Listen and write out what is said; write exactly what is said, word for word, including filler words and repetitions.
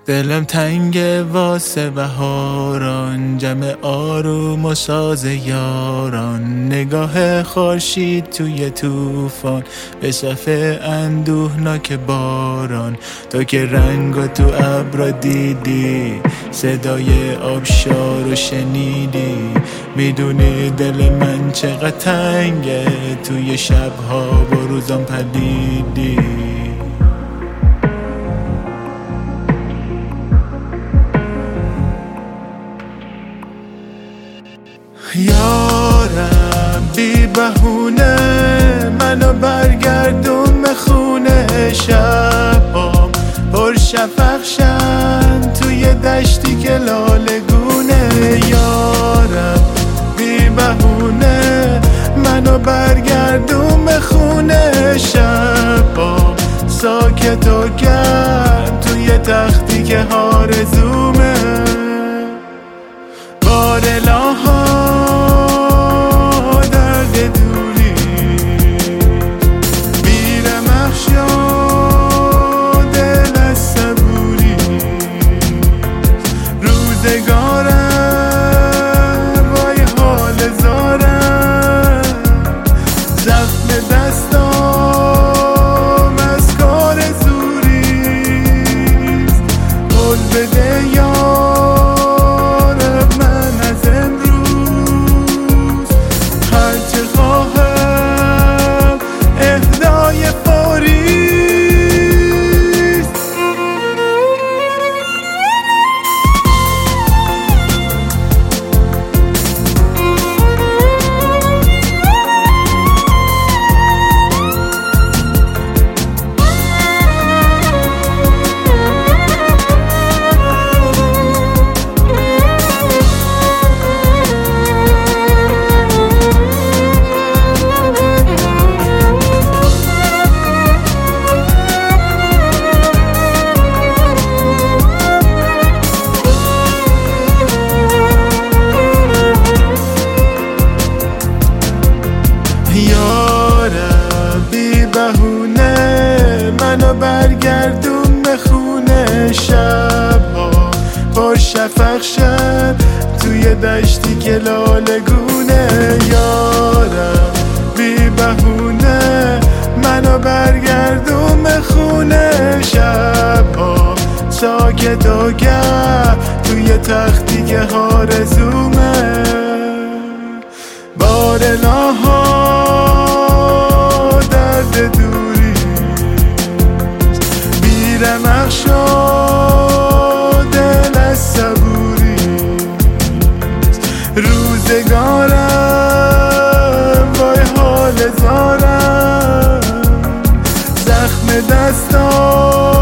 دلم تنگه واسه بهاران، جمع آروم و ساز یاران، نگاه خورشید توی طوفان به صفحه اندوهناک باران. تو که رنگا تو ابرا دیدی، صدای آبشار رو شنیدی، میدونی دل من چقدر تنگه، توی شبها با روزان پلیدی. یارم بی بهونه منو برگردون به خونه، شبام پر شفقشن توی دشتی که لالگونه. یارم بی بهونه منو برگردون به خونه، شبام ساکت و گرم توی تختی که آرزومه. بار لاها درد دوری میرم اخشا دل از صبوری، روزگارم وای حال زارم، زخم دستام از کار زوریست. قول بده یا یارم بی بهونه منو برگردون به خونه، شبها پر شفق شد توی دشتی که لالگونه. یارم بی بهونه منو برگردون به خونه، شبها ساکت و گرم توی تختی که آرزومه. بار لاها درد دوری میرم اخشا دل از صبوری، روزگارم وای حال زارم، زخم دستام